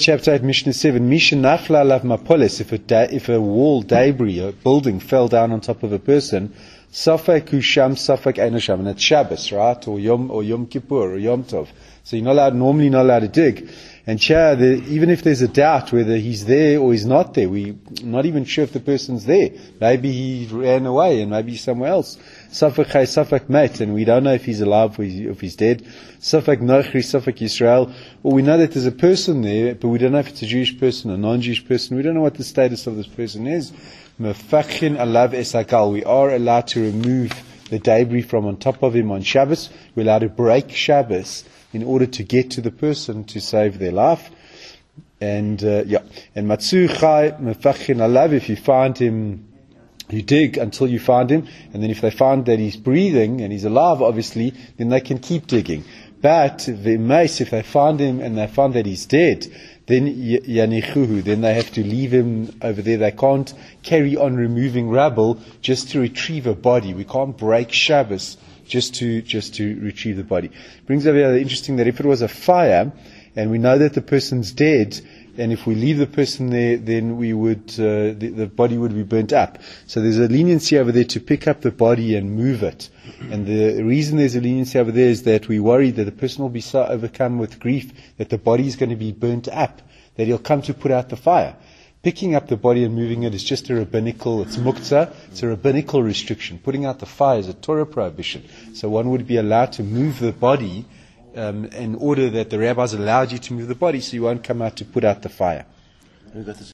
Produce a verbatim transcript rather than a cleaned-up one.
chapter eight, Mishnah seven. Misha nafla alav mapoles. If a da- if a wall, debris, a building fell down on top of a person, safek usham, safek einasham, and it's Shabbos, right, or Yom or Yom Kippur or Yom Tov. So you're not allowed, normally not allowed to dig. And here, the, even if there's a doubt whether he's there or he's not there, we're not even sure if the person's there. Maybe he ran away and maybe he's somewhere else. Safak chay, safak mat, and we don't know if he's alive or if he's dead. Safak nochri, safak Yisrael. Well, we know that there's a person there, but we don't know if it's a Jewish person or non-Jewish person. We don't know what the status of this person is. Mefachin alav esakal. We are allowed to remove the debris from on top of him on Shabbos. We're allowed to break Shabbos in order to get to the person to save their life. And, uh, yeah. And matzu chai mefachin alav, if you find him, you dig until you find him, and then if they find that he's breathing and he's alive, obviously, then they can keep digging. But the mace, if they find him and they find that he's dead, then yanichuhu, then they have to leave him over there. They can't carry on removing rubble just to retrieve a body. We can't break Shabbos just to just to retrieve the body. Brings up the interesting that if it was a fire, and we know that the person's dead, and if we leave the person there, then we would, uh, the, the body would be burnt up. So there's a leniency over there to pick up the body and move it. And the reason there's a leniency over there is that we worry that the person will be so overcome with grief that the body is going to be burnt up, that he'll come to put out the fire. Picking up the body and moving it is just a rabbinical, it's muktzah, it's a rabbinical restriction. Putting out the fire is a Torah prohibition. So one would be allowed to move the body Um, in order that the rabbis allowed you to move the body so you won't come out to put out the fire.